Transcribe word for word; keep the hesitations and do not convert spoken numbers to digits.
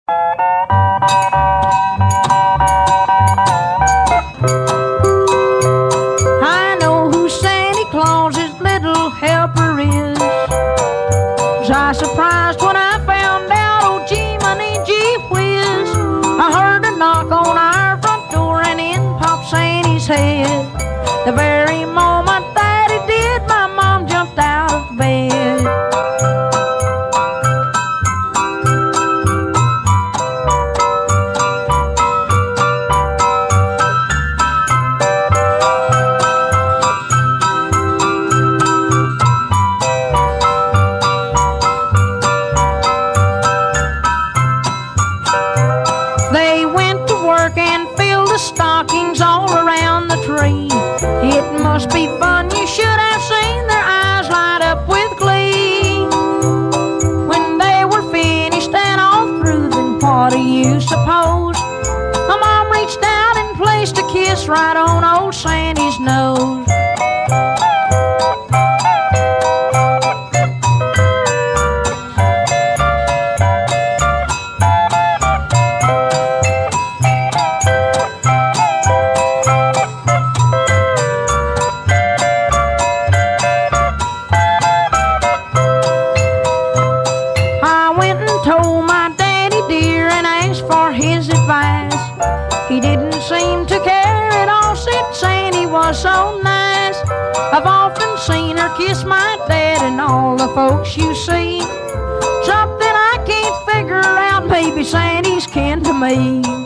I know who Santa Claus's little helper is. Was I surprised when I found out, oh gee, money, gee whiz. I heard a knock on our front door and in popped Santa's head. The very moment that he did, my mom jumped out of bed. They went to work and filled the stockings all around the tree. It must be fun, you should have seen their eyes light up with glee. When they were finished and all through, then what do you suppose? My mom reached out and placed a kiss right on old Sandy's nose. Told my daddy dear and asked for his advice. He didn't seem to care at all, said Sandy was so nice. I've often seen her kiss my dad and all the folks you see. Something I can't figure out, maybe Sandy's kin to me.